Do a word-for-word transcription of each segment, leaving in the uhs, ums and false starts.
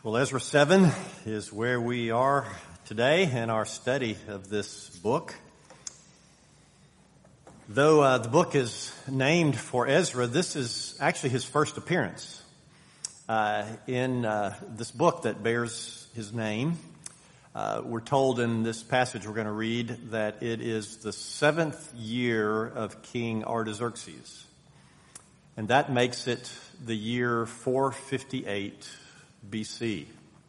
Well, Ezra seven is where we are today in our study of this book. Though uh, the book is named for Ezra, this is actually his first appearance uh, in uh, this book that bears his name. Uh, we're told in this passage we're going to read that it is the seventh year of King Artaxerxes, and that makes it the year four fifty-eight B C.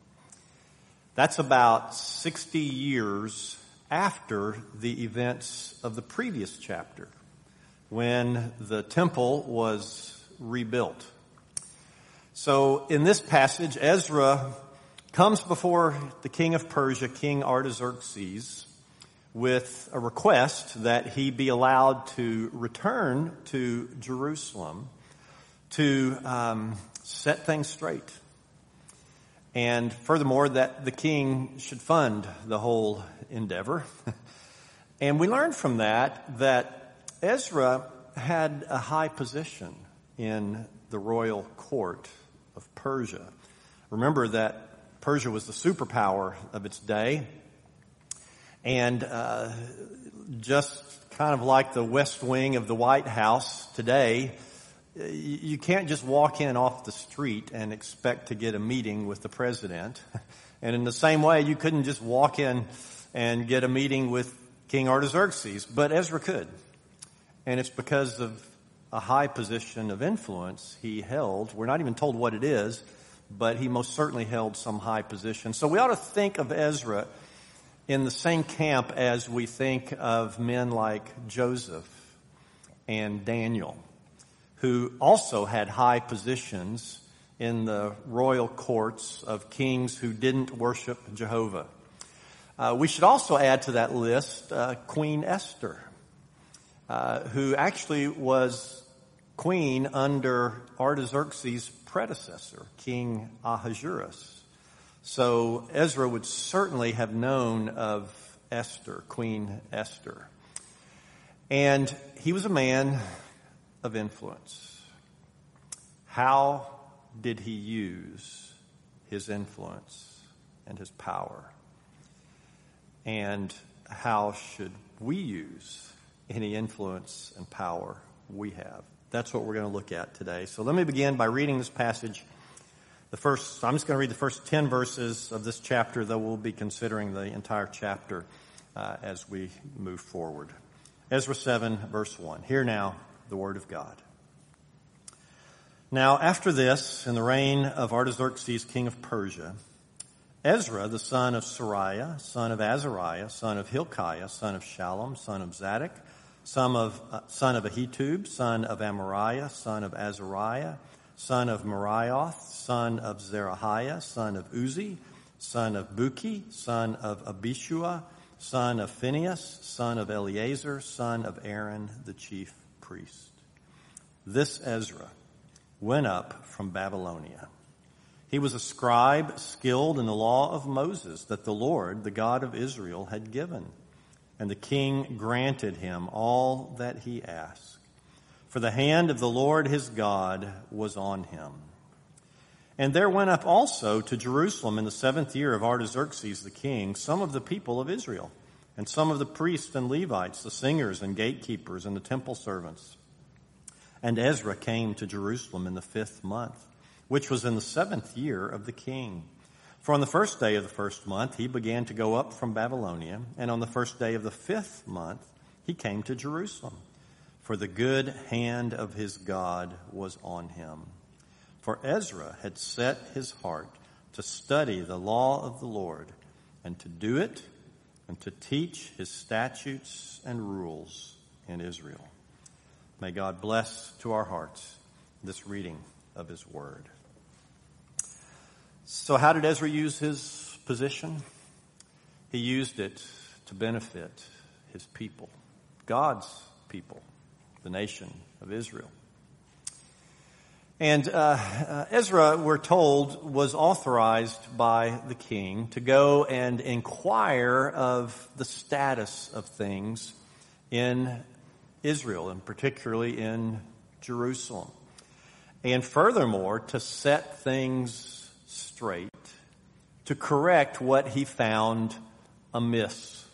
That's about sixty years after the events of the previous chapter, when the temple was rebuilt. So in this passage, Ezra comes before the king of Persia, King Artaxerxes, with a request that he be allowed to return to Jerusalem to um, set things straight. And furthermore, that the king should fund the whole endeavor. And we learned from that that Ezra had a high position in the royal court of Persia. Remember that Persia was the superpower of its day. And uh, just kind of like the West Wing of the White House today, you can't just walk in off the street and expect to get a meeting with the president. And in the same way, you couldn't just walk in and get a meeting with King Artaxerxes, but Ezra could. And it's because of a high position of influence he held. We're not even told what it is, but he most certainly held some high position. So we ought to think of Ezra in the same camp as we think of men like Joseph and Daniel, who also had high positions in the royal courts of kings who didn't worship Jehovah. Uh, we should also add to that list uh, Queen Esther, uh, who actually was queen under Artaxerxes' predecessor, King Ahasuerus. So Ezra would certainly have known of Esther, Queen Esther. And he was a man of influence. How did he use his influence and his power? And how should we use any influence and power we have? That's what we're going to look at today. So let me begin by reading this passage. The first, I'm just going to read the first ten verses of this chapter, though we'll be considering the entire chapter uh, as we move forward. Ezra seven, verse one. Hear now the word of God. Now, after this, in the reign of Artaxerxes, king of Persia, Ezra, the son of Sariah, son of Azariah, son of Hilkiah, son of Shallum, son of Zadok, son of, uh, son of Ahitub, son of Amariah, son of Azariah, son of Marioth, son of Zerahiah, son of Uzi, son of Buki, son of Abishua, son of Phinehas, son of Eleazar, son of Aaron, the chief priest. This Ezra went up from Babylonia. He was a scribe skilled in the law of Moses that the Lord, the God of Israel, had given. And the king granted him all that he asked. For the hand of the Lord his God was on him. And there went up also to Jerusalem in the seventh year of Artaxerxes the king some of the people of Israel, and some of the priests and Levites, the singers and gatekeepers and the temple servants. And Ezra came to Jerusalem in the fifth month, which was in the seventh year of the king. For on the first day of the first month he began to go up from Babylonia, and on the first day of the fifth month he came to Jerusalem. For the good hand of his God was on him. For Ezra had set his heart to study the law of the Lord, and to do it, and to teach his statutes and rules in Israel. May God bless to our hearts this reading of his word. So how did Ezra use his position? He used it to benefit his people, God's people, the nation of Israel. And uh, uh, Ezra, we're told, was authorized by the king to go and inquire of the status of things in Israel, and particularly in Jerusalem. And furthermore, to set things straight to correct what he found amiss.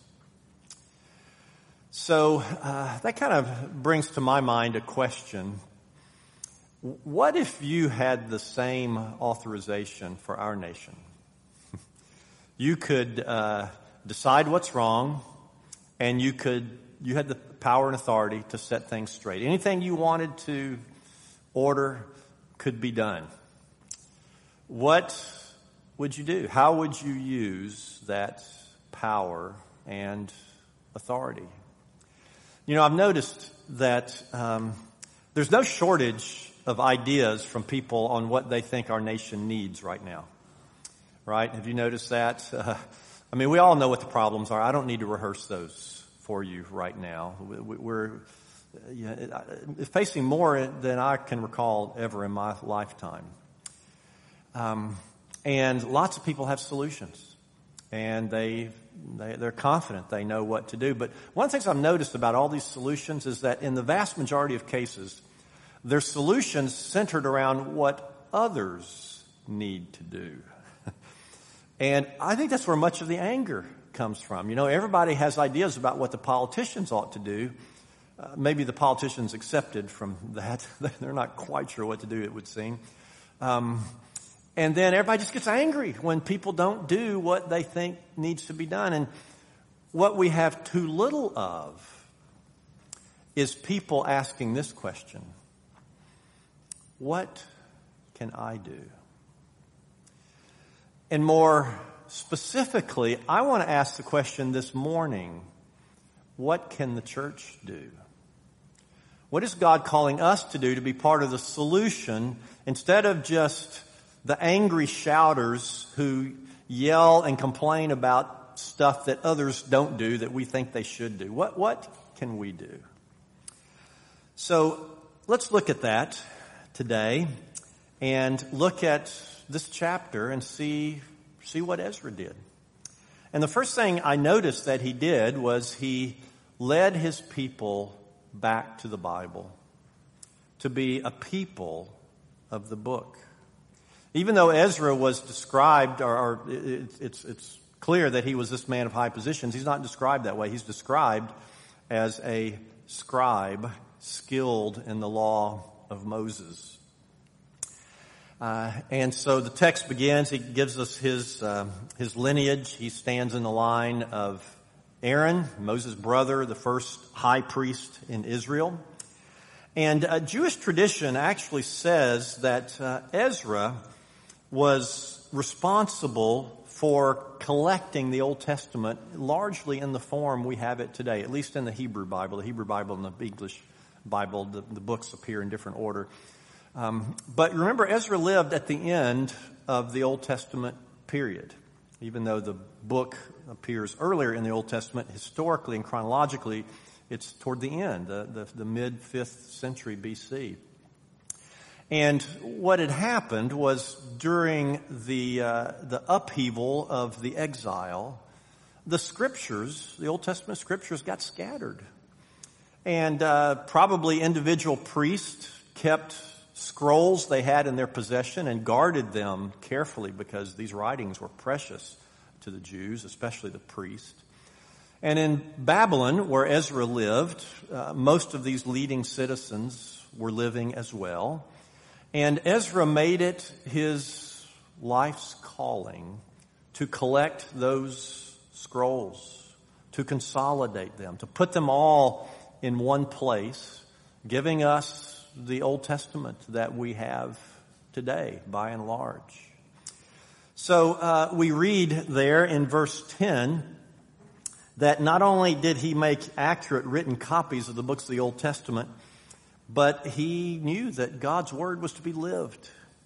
So uh, that kind of brings to my mind a question. What if you had the same authorization for our nation? You could uh, decide what's wrong, and you could you had the power and authority to set things straight. Anything you wanted to order could be done. What would you do? How would you use that power and authority? You know, I've noticed that um, there's no shortage of ideas from people on what they think our nation needs right now. Right? Have you noticed that? Uh, I mean, we all know what the problems are. I don't need to rehearse those for you right now. We're you know, facing more than I can recall ever in my lifetime. Um, and lots of people have solutions, and they, they they're confident they know what to do. But one of the things I've noticed about all these solutions is that in the vast majority of cases, they're solutions centered around what others need to do. And I think that's where much of the anger comes from. You know, everybody has ideas about what the politicians ought to do. Uh, maybe the politicians accepted from that. They're not quite sure what to do, it would seem. Um, and then everybody just gets angry when people don't do what they think needs to be done. And what we have too little of is people asking this question: what can I do? And more specifically, I want to ask the question this morning: what can the church do? What is God calling us to do to be part of the solution instead of just the angry shouters who yell and complain about stuff that others don't do that we think they should do? What, what can we do? So let's look at that today and look at this chapter and see see what Ezra did. And the first thing I noticed that he did was he led his people back to the Bible, to be a people of the book. Even though Ezra was described, or, or it, it's, it's clear that he was this man of high positions, he's not described that way. He's described as a scribe skilled in the law of Moses. Uh, and so the text begins. He gives us his uh, his lineage. He stands in the line of Aaron, Moses' brother, the first high priest in Israel. And uh, Jewish tradition actually says that uh, Ezra was responsible for collecting the Old Testament largely in the form we have it today, at least in the Hebrew Bible. The Hebrew Bible and the English Bible, the, the books appear in different order. Um, but remember, Ezra lived at the end of the Old Testament period. Even though the book appears earlier in the Old Testament, historically and chronologically, it's toward the end, the, the, the mid-fifth century B C. And what had happened was during the uh, the upheaval of the exile, the scriptures, the Old Testament scriptures, got scattered. And uh, probably individual priests kept scrolls they had in their possession and guarded them carefully because these writings were precious to the Jews, especially the priest. And in Babylon, where Ezra lived, uh, most of these leading citizens were living as well. And Ezra made it his life's calling to collect those scrolls, to consolidate them, to put them all in one place, giving us the Old Testament that we have today, by and large. So uh, we read there in verse ten that not only did he make accurate written copies of the books of the Old Testament, but he knew that God's word was to be lived.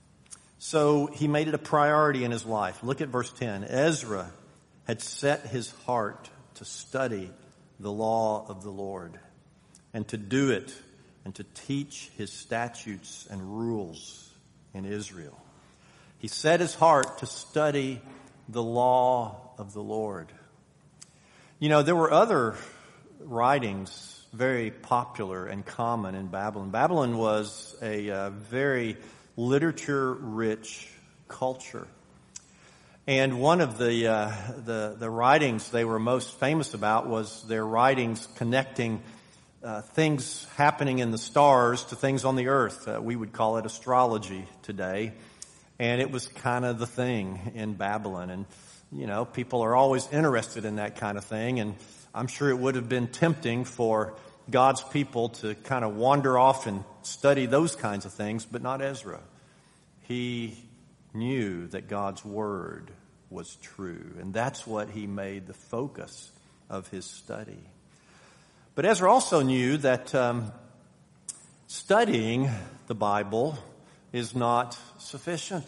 So he made it a priority in his life. Look at verse ten. Ezra had set his heart to study the law of the Lord and to do it and to teach his statutes and rules in Israel. He set his heart to study the law of the Lord. You know, there were other writings very popular and common in Babylon. Babylon was a uh, very literature-rich culture. And one of the, uh, the, the writings they were most famous about was their writings connecting uh, things happening in the stars to things on the earth. Uh, we would call it astrology today. And it was kind of the thing in Babylon. And, you know, people are always interested in that kind of thing. And I'm sure it would have been tempting for God's people to kind of wander off and study those kinds of things, but not Ezra. He knew that God's word was true, and that's what he made the focus of his study. But Ezra also knew that um, studying the Bible is not sufficient.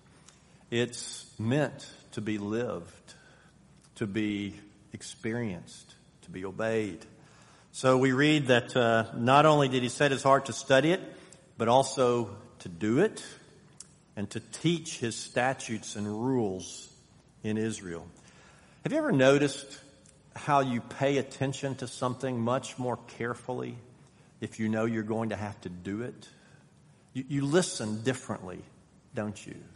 It's meant to be lived, to be experienced, to be obeyed. So we read that uh, not only did he set his heart to study it, but also to do it and to teach his statutes and rules in Israel. Have you ever noticed how you pay attention to something much more carefully if you know you're going to have to do it? You, you listen differently, don't you?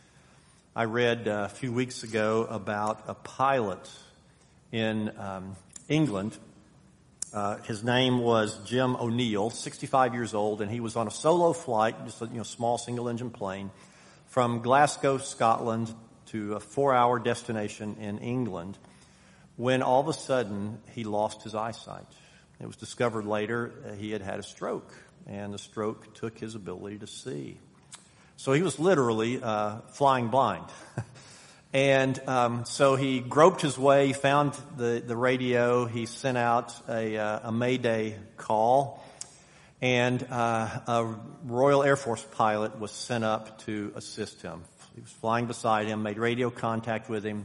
I read uh, a few weeks ago about a pilot in um, England. Uh, his name was Jim O'Neill, sixty-five years old, and he was on a solo flight, just a you know, small single-engine plane, from Glasgow, Scotland, to a four-hour destination in England, when all of a sudden he lost his eyesight. It was discovered later uh, he had had a stroke, and the stroke took his ability to see. So he was literally uh, flying blind. And um, so he groped his way, he found the, the radio, he sent out a, uh, a Mayday call, and uh, a Royal Air Force pilot was sent up to assist him. He was flying beside him, made radio contact with him,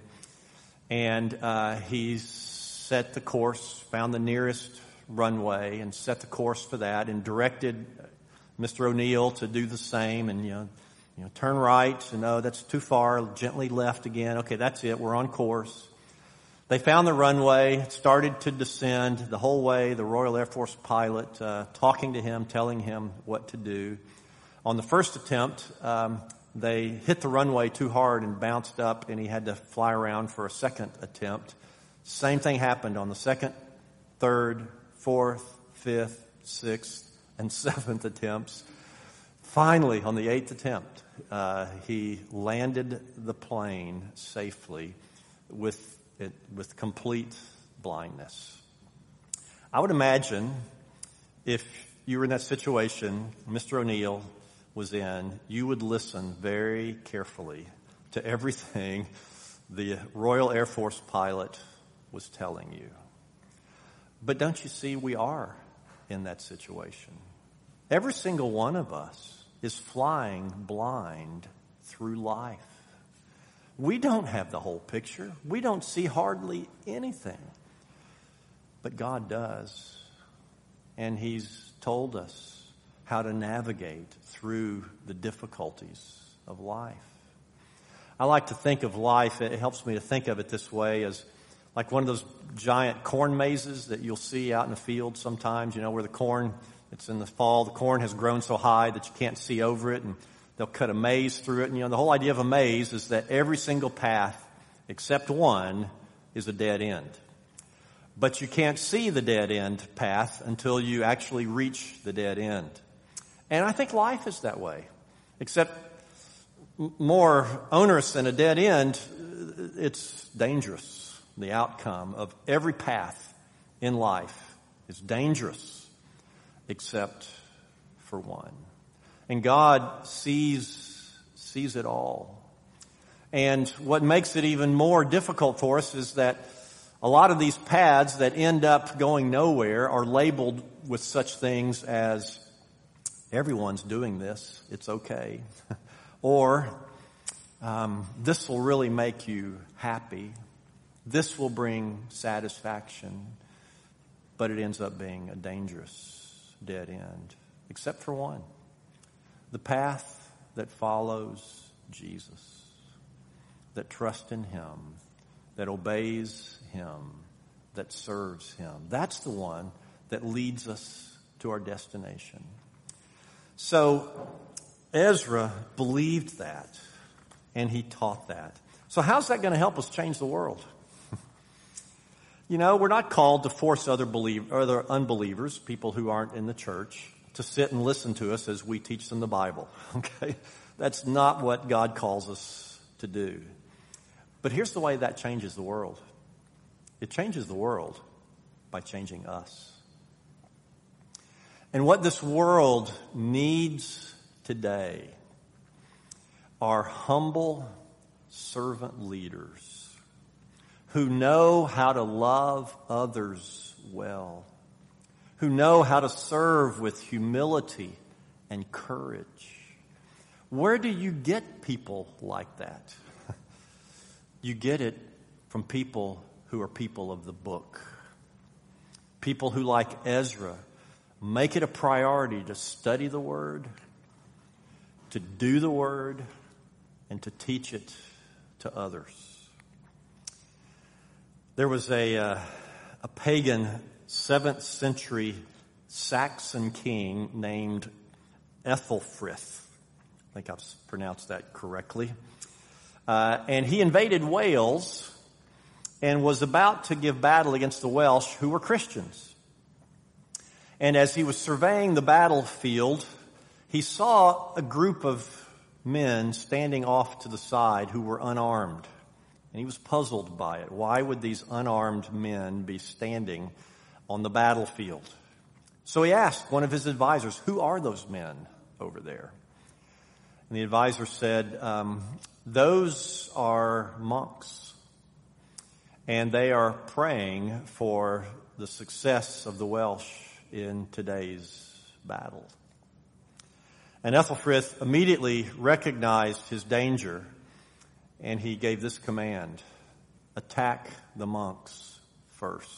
and uh, he set the course, found the nearest runway, and set the course for that, and directed Mister O'Neill to do the same, and you know, you know, turn right, and no, that's too far, gently left again. Okay, that's it, we're on course. They found the runway, started to descend the whole way, the Royal Air Force pilot uh, talking to him, telling him what to do. On the first attempt, um, they hit the runway too hard and bounced up, and he had to fly around for a second attempt. Same thing happened on the second, third, fourth, fifth, sixth, and seventh attempts. Finally, on the eighth attempt, uh, he landed the plane safely with it, with complete blindness. I would imagine if you were in that situation, Mister O'Neill was in, you would listen very carefully to everything the Royal Air Force pilot was telling you. But don't you see, we are in that situation. Every single one of us is flying blind through life. We don't have the whole picture. We don't see hardly anything. But God does. And He's told us how to navigate through the difficulties of life. I like to think of life, it helps me to think of it this way, as like one of those giant corn mazes that you'll see out in the field sometimes, you know, where the corn, it's in the fall, the corn has grown so high that you can't see over it, and they'll cut a maze through it. And, you know, the whole idea of a maze is that every single path, except one, is a dead end. But you can't see the dead end path until you actually reach the dead end. And I think life is that way, except more onerous than a dead end, it's dangerous. The outcome of every path in life is dangerous, except for one. And God sees, sees it all. And what makes it even more difficult for us is that a lot of these paths that end up going nowhere are labeled with such things as, everyone's doing this, it's okay. Or, um, this will really make you happy. This will bring satisfaction. But it ends up being a dangerous dead end, except for one. The path that follows Jesus, that trusts in Him, that obeys Him, that serves Him. That's the one that leads us to our destination. So Ezra believed that, and he taught that. So how's that going to help us change the world? You know, we're not called to force other believ- other unbelievers, people who aren't in the church, to sit and listen to us as we teach them the Bible. Okay? That's not what God calls us to do. But here's the way that changes the world. It changes the world by changing us. And what this world needs today are humble servant leaders who know how to love others well, who know how to serve with humility and courage. Where do you get people like that? You get it from people who are people of the book. People who, like Ezra, make it a priority to study the Word, to do the Word, and to teach it to others. There was a, uh, a pagan seventh century Saxon king named Ethelfrith. I think I've pronounced that correctly. Uh, and he invaded Wales and was about to give battle against the Welsh, who were Christians. And as he was surveying the battlefield, he saw a group of men standing off to the side who were unarmed. And he was puzzled by it. Why would these unarmed men be standing on the battlefield? So he asked one of his advisors, who are those men over there? And the advisor said, um, those are monks. And they are praying for the success of the Welsh in today's battle. And Ethelfrith immediately recognized his danger, and he gave this command: attack the monks first.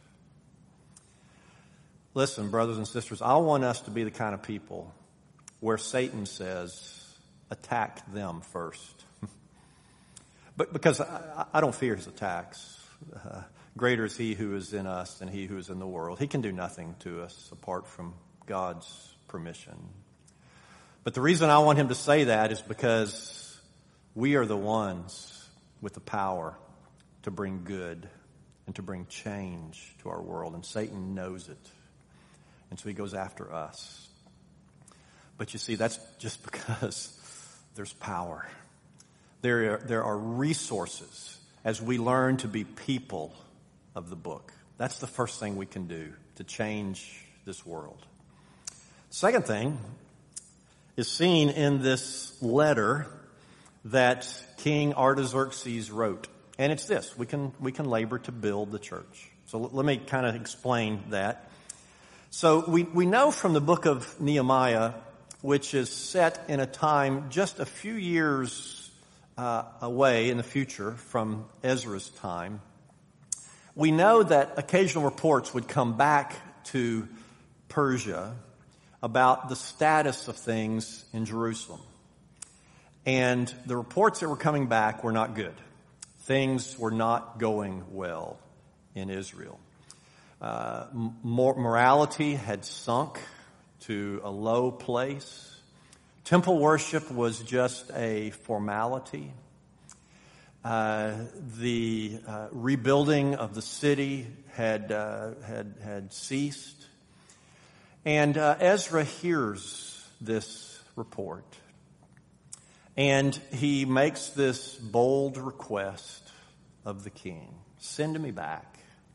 Listen, brothers and sisters, I want us to be the kind of people where Satan says, attack them first. But because I, I don't fear his attacks. Uh, greater is he who is in us than he who is in the world. He can do nothing to us apart from God's permission. But the reason I want him to say that is because we are the ones with the power to bring good and to bring change to our world. And Satan knows it. And so he goes after us. But you see, that's just because there's power. There are, there are resources as we learn to be people of the book. That's the first thing we can do to change this world. Second thing is seen in this letter that King Artaxerxes wrote. And it's this: we can, we can labor to build the church. So let me kind of explain that. So we, we know from the book of Nehemiah, which is set in a time just a few years uh, away in the future from Ezra's time, we know that occasional reports would come back to Persia about the status of things in Jerusalem. And the reports that were coming back were not good. Things were not going well in Israel. Uh, morality had sunk to a low place. Temple worship was just a formality. Uh, the uh, rebuilding of the city had uh, had had ceased. And uh, Ezra hears this report. And he makes this bold request of the king: send me back.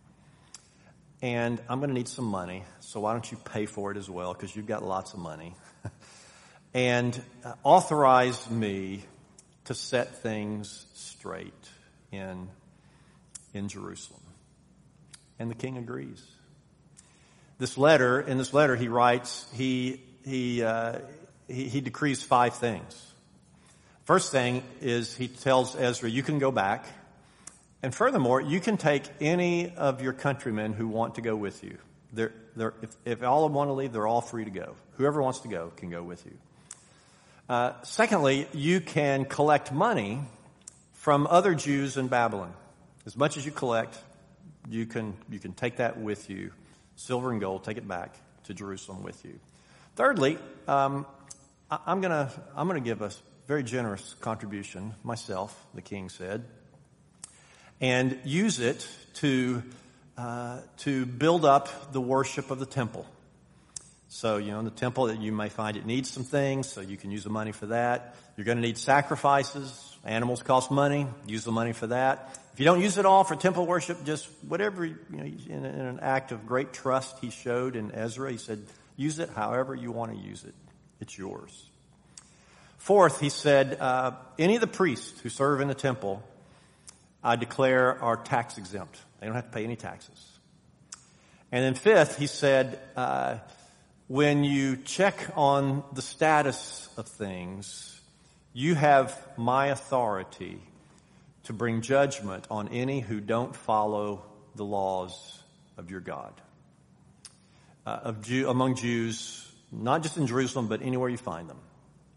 And I'm going to need some money, so why don't you pay for it as well, because you've got lots of money. And uh, authorize me to set things straight in, in Jerusalem. And the king agrees. This letter, in this letter he writes, he, he, uh, he, he decrees five things. First thing is he tells Ezra, you can go back. And furthermore, you can take any of your countrymen who want to go with you. They're, they're, if, if all of them want to leave, they're all free to go. Whoever wants to go can go with you. Uh, secondly, you can collect money from other Jews in Babylon. As much as you collect, you can, you can take that with you. Silver and gold, take it back to Jerusalem with you. Thirdly, um, I, I'm gonna, I'm gonna give a very generous contribution, myself, the king said, and use it to uh, to build up the worship of the temple. So, you know, in the temple, you may find it needs some things, so you can use the money for that. You're going to need sacrifices. Animals cost money. Use the money for that. If you don't use it all for temple worship, just whatever, you know, in, in an act of great trust he showed in Ezra, he said, use it however you want to use it. It's yours. Fourth, he said, uh, any of the priests who serve in the temple, I declare are tax exempt. They don't have to pay any taxes. And then fifth, he said, uh, when you check on the status of things, you have my authority to bring judgment on any who don't follow the laws of your God. Uh, of Jew, among Jews, not just in Jerusalem, but anywhere you find them.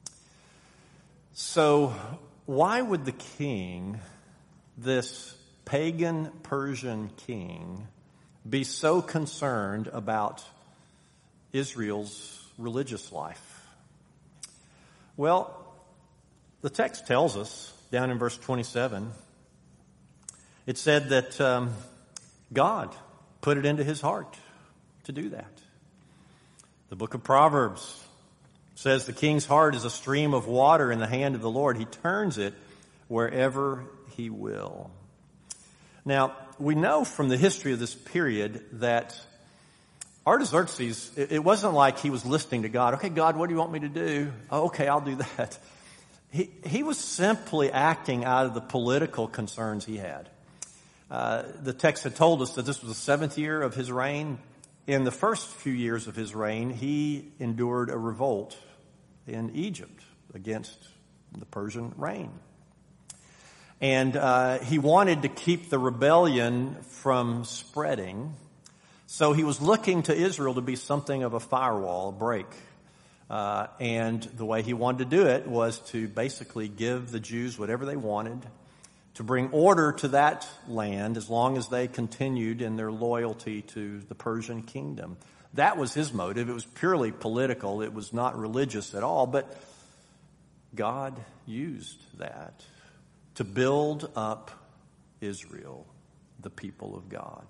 So why would the king, this pagan Persian king, be so concerned about Israel's religious life? Well, the text tells us, down in verse twenty-seven, it said that um, God put it into his heart to do that. The book of Proverbs says the king's heart is a stream of water in the hand of the Lord. He turns it wherever he will. Now, we know from the history of this period that Artaxerxes, it wasn't like he was listening to God. Okay, God, what do you want me to do? Oh, okay, I'll do that. He, he was simply acting out of the political concerns he had. Uh, the text had told us that this was the seventh year of his reign. In the first few years of his reign, he endured a revolt in Egypt against the Persian reign. And uh, he wanted to keep the rebellion from spreading. So he was looking to Israel to be something of a firewall, a break. Uh, and the way he wanted to do it was to basically give the Jews whatever they wanted, to bring order to that land as long as they continued in their loyalty to the Persian kingdom. That was his motive. It was purely political. It was not religious at all. But God used that to build up Israel, the people of God.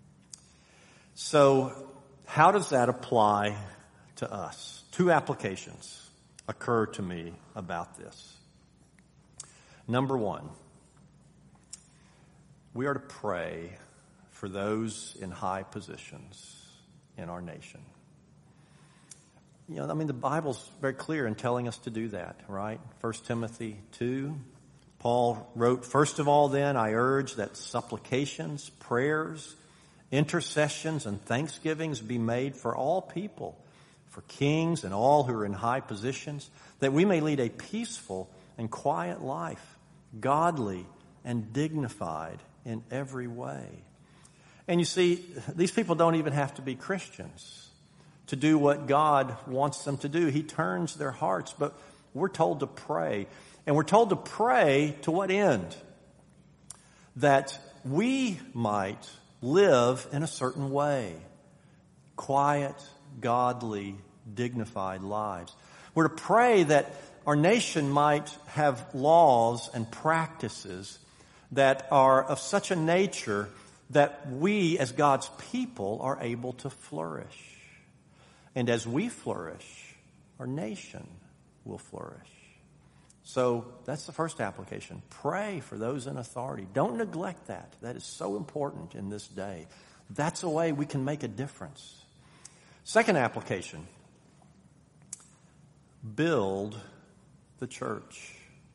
So how does that apply to us? Two applications occur to me about this. Number one, we are to pray for those in high positions in our nation. You know, I mean, the Bible's very clear in telling us to do that, right? First Timothy two, Paul wrote, "First of all, then, I urge that supplications, prayers, intercessions, and thanksgivings be made for all people, for kings and all who are in high positions, that we may lead a peaceful and quiet life, godly and dignified in every way." And you see, these people don't even have to be Christians to do what God wants them to do. He turns their hearts, but we're told to pray. And we're told to pray to what end? That we might live in a certain way. Quiet, godly, dignified lives. We're to pray that our nation might have laws and practices that are of such a nature that we as God's people are able to flourish. And as we flourish, our nation will flourish. So that's the first application. Pray for those in authority. Don't neglect that. That is so important in this day. That's a way we can make a difference. Second application, build the church.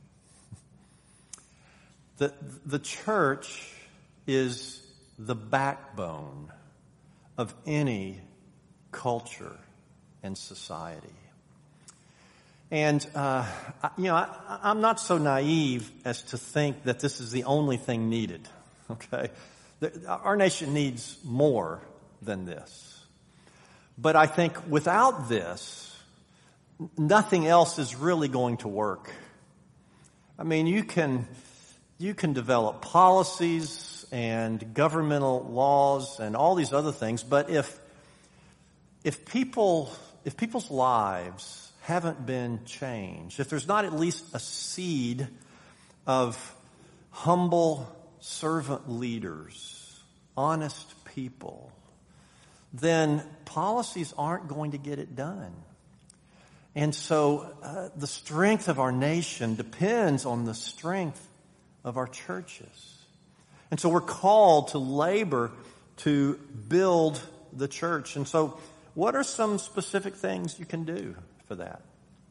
The, the church is the backbone of any culture and society. And, uh, you know, I, I'm not so naive as to think that this is the only thing needed, okay? The, our nation needs more than this. But I think without this, nothing else is really going to work. I mean, you can, you can develop policies and governmental laws and all these other things, but if, if people, if people's lives haven't been changed, if there's not at least a seed of humble servant leaders, honest people, then policies aren't going to get it done. And so uh, the strength of our nation depends on the strength of our churches. And so we're called to labor to build the church. And so what are some specific things you can do for that?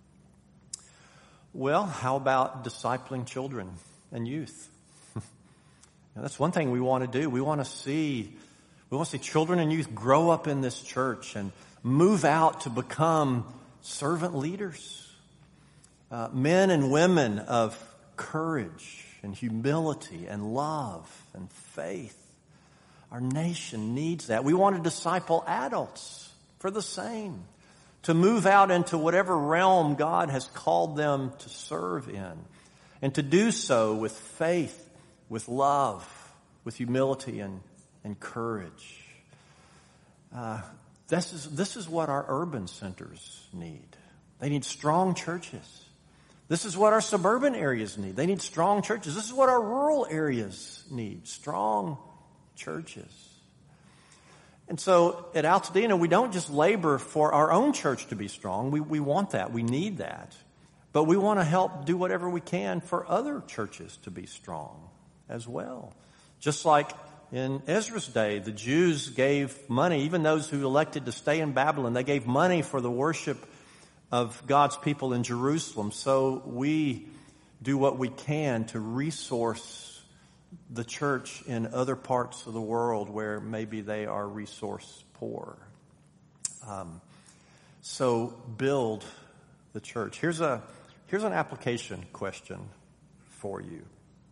Well, how about discipling children and youth? Now, that's one thing we want to do. We want to see, we want to see children and youth grow up in this church and move out to become servant leaders, uh, men and women of courage and humility and love and faith. Our nation needs that. We want to disciple adults for the same, to move out into whatever realm God has called them to serve in, and to do so with faith, with love, with humility and, and courage. Uh, this is, this is what our urban centers need. They need strong churches. This is what our suburban areas need. They need strong churches. This is what our rural areas need. Strong churches. And so at Altadena, we don't just labor for our own church to be strong. We, we want that. We need that. But we want to help do whatever we can for other churches to be strong as well. Just like in Ezra's day, the Jews gave money, even those who elected to stay in Babylon, they gave money for the worship of God's people in Jerusalem. So we do what we can to resource the church in other parts of the world where maybe they are resource poor. Um, so build the church. Here's a here's an application question for you.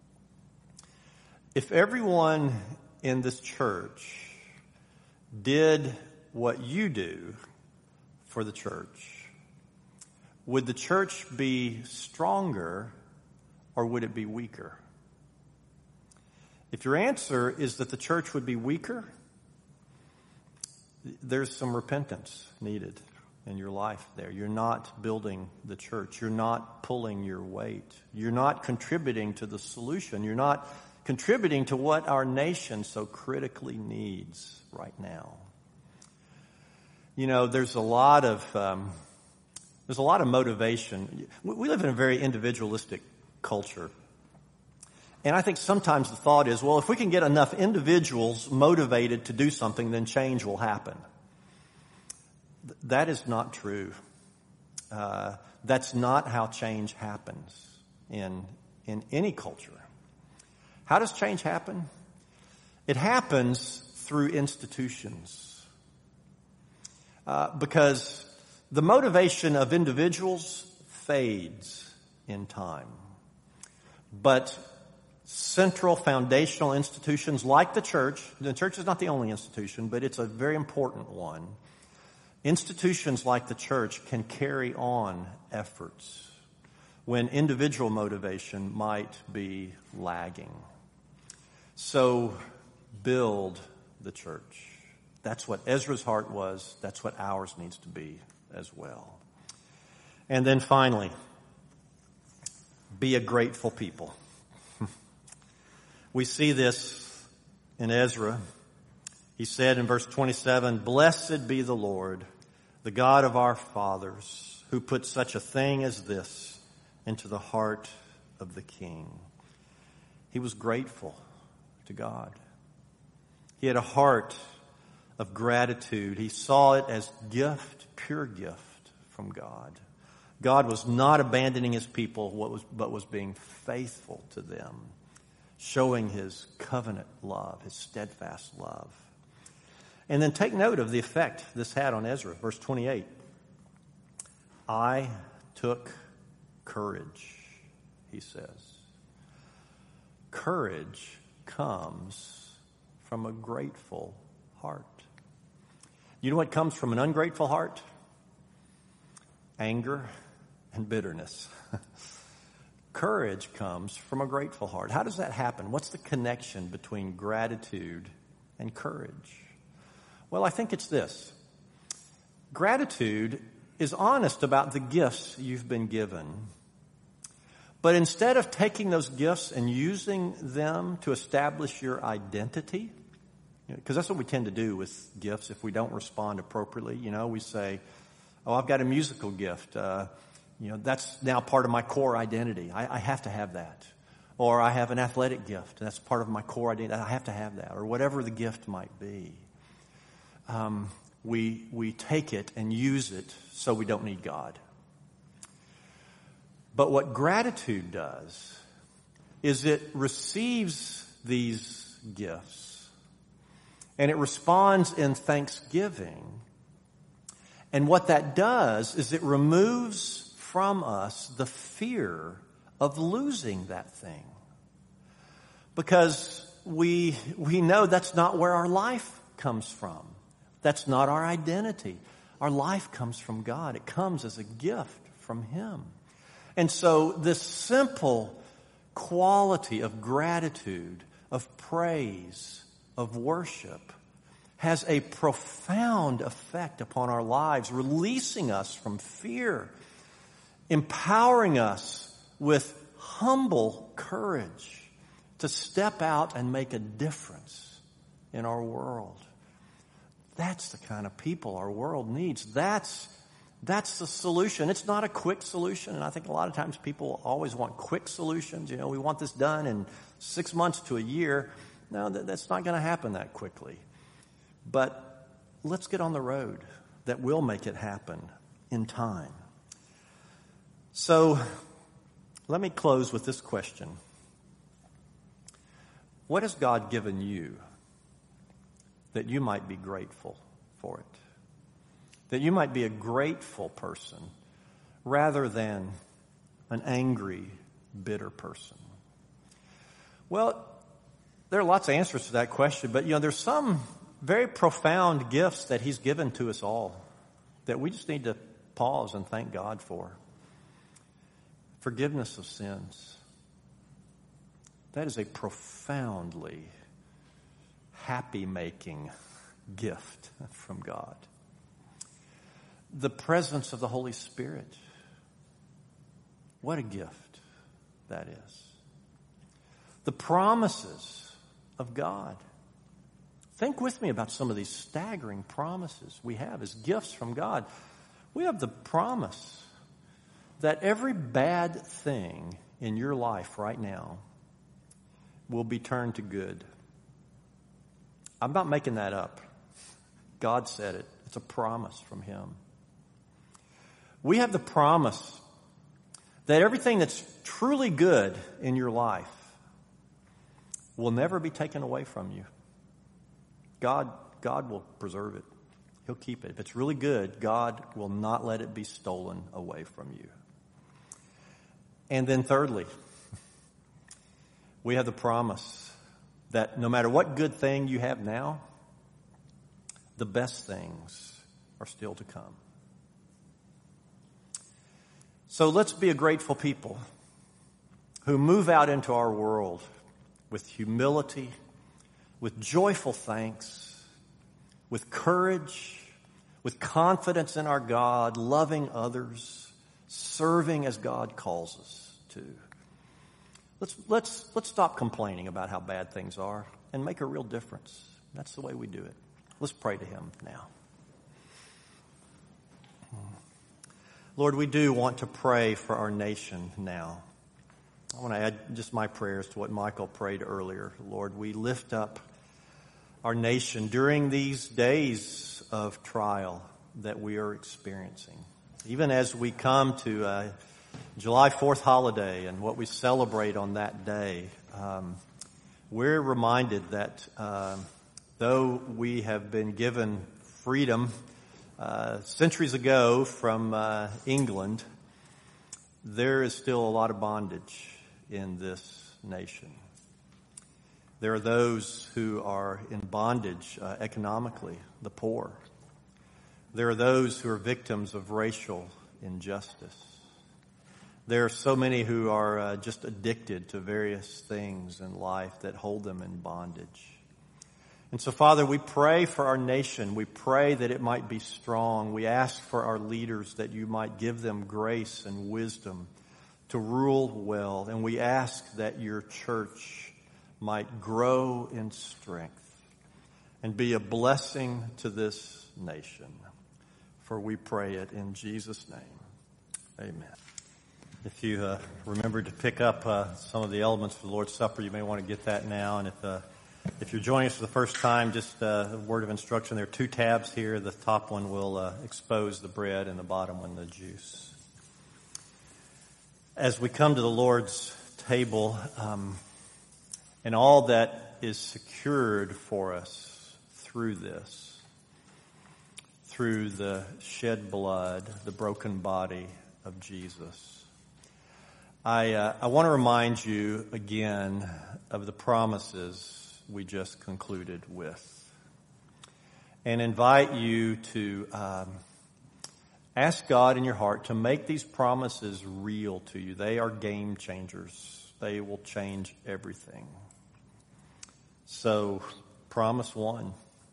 If everyone in this church did what you do for the church, would the church be stronger or would it be weaker? If your answer is that the church would be weaker, there's some repentance needed in your life there. You're not building the church. You're not pulling your weight. You're not contributing to the solution. You're not contributing to what our nation so critically needs right now. You know, there's a lot of um, there's a lot of motivation. We live in a very individualistic culture. And I think sometimes the thought is, well, if we can get enough individuals motivated to do something, then change will happen. Th- that is not true. Uh, that's not how change happens in in any culture. How does change happen? It happens through institutions. Uh, because the motivation of individuals fades in time. But central foundational institutions like the church, the church is not the only institution, but it's a very important one. Institutions like the church can carry on efforts when individual motivation might be lagging. So build the church. That's what Ezra's heart was. That's what ours needs to be as well. And then finally, be a grateful people. We see this in Ezra. He said in verse twenty-seven, "Blessed be the Lord, the God of our fathers, who put such a thing as this into the heart of the king." He was grateful to God. He had a heart of gratitude. He saw it as gift, pure gift from God. God was not abandoning his people, what was, but was being faithful to them, showing his covenant love, his steadfast love. And then take note of the effect this had on Ezra. Verse twenty-eight. "I took courage," he says. Courage comes from a grateful heart. You know what comes from an ungrateful heart? Anger and bitterness. Courage comes from a grateful heart. How does that happen? What's the connection between gratitude and courage? Well, I think it's this. Gratitude is honest about the gifts you've been given. But instead of taking those gifts and using them to establish your identity, because that's what we tend to do with gifts if we don't respond appropriately. You know, we say, oh, I've got a musical gift. Uh, you know, that's now part of my core identity. I, I have to have that. Or I have an athletic gift. That's part of my core identity. I have to have that. Or whatever the gift might be. Um, we, we take it and use it so we don't need God. But what gratitude does is it receives these gifts and it responds in thanksgiving. And what that does is it removes from us the fear of losing that thing. Because we, we know that's not where our life comes from. That's not our identity. Our life comes from God. It comes as a gift from Him. And so this simple quality of gratitude, of praise, of worship has a profound effect upon our lives, releasing us from fear, empowering us with humble courage to step out and make a difference in our world. That's the kind of people our world needs. That's That's the solution. It's not a quick solution, and I think a lot of times people always want quick solutions. You know, we want this done in six months to a year. No, that, that's not going to happen that quickly. But let's get on the road that will make it happen in time. So let me close with this question. What has God given you that you might be grateful for it? That you might be a grateful person rather than an angry, bitter person? Well, there are lots of answers to that question, but you know, there's some very profound gifts that He's given to us all that we just need to pause and thank God for. Forgiveness of sins. That is a profoundly happy-making gift from God. The presence of the Holy Spirit. What a gift that is. The promises of God. Think with me about some of these staggering promises we have as gifts from God. We have the promise that every bad thing in your life right now will be turned to good. I'm not making that up. God said it. It's a promise from Him. We have the promise that everything that's truly good in your life will never be taken away from you. God, God will preserve it. He'll keep it. If it's really good, God will not let it be stolen away from you. And then thirdly, we have the promise that no matter what good thing you have now, the best things are still to come. So let's be a grateful people who move out into our world with humility, with joyful thanks, with courage, with confidence in our God, loving others, serving as God calls us to. Let's, let's, let's stop complaining about how bad things are and make a real difference. That's the way we do it. Let's pray to Him now. Lord, we do want to pray for our nation now. I want to add just my prayers to what Michael prayed earlier. Lord, we lift up our nation during these days of trial that we are experiencing. Even as we come to uh, July fourth holiday and what we celebrate on that day, um, we're reminded that uh, though we have been given freedom uh, centuries ago from uh, England, there is still a lot of bondage in this nation. There are those who are in bondage uh, economically, the poor. There are those who are victims of racial injustice. There are so many who are uh, just addicted to various things in life that hold them in bondage. And so, Father, we pray for our nation. We pray that it might be strong. We ask for our leaders that you might give them grace and wisdom to rule well. And we ask that your church might grow in strength and be a blessing to this nation. For we pray it in Jesus' name. Amen. If you uh, remember to pick up uh, some of the elements for the Lord's Supper, you may want to get that now. And if uh, if you're joining us for the first time, just uh, a word of instruction. There are two tabs here. The top one will uh, expose the bread and the bottom one the juice. As we come to the Lord's table, um, and all that is secured for us through this, through the shed blood, the broken body of Jesus, I, uh, I want to remind you again of the promises we just concluded with, and invite you to um, ask God in your heart to make these promises real to you. They are game changers. They will change everything. So, promise one: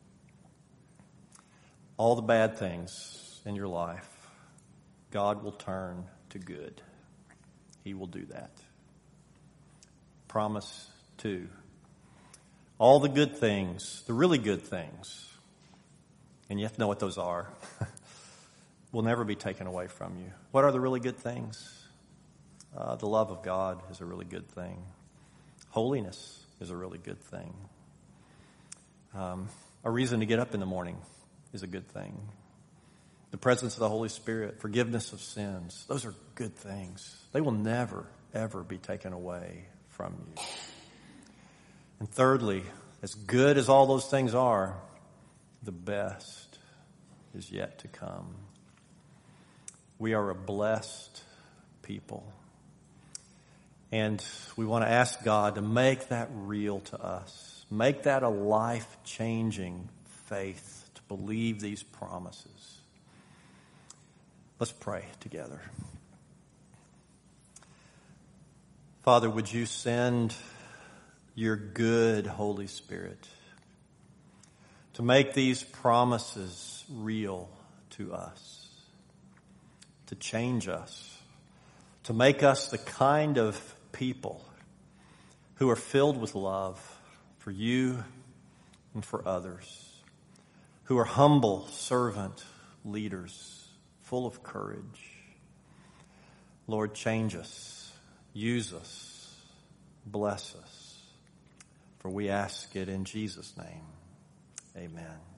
all the bad things in your life, God will turn to good. He will do that. Promise two: all the good things, the really good things, and you have to know what those are, will never be taken away from you. What are the really good things? Uh, the love of God is a really good thing. Holiness is a really good thing. Um, a reason to get up in the morning is a good thing. The presence of the Holy Spirit, forgiveness of sins, those are good things. They will never, ever be taken away from you. And thirdly, as good as all those things are, the best is yet to come. We are a blessed people. And we want to ask God to make that real to us. Make that a life-changing faith to believe these promises. Let's pray together. Father, would you send your good Holy Spirit to make these promises real to us, to change us, to make us the kind of people who are filled with love for you and for others, who are humble servant leaders, full of courage. Lord, change us, use us, bless us. For we ask it in Jesus' name. Amen.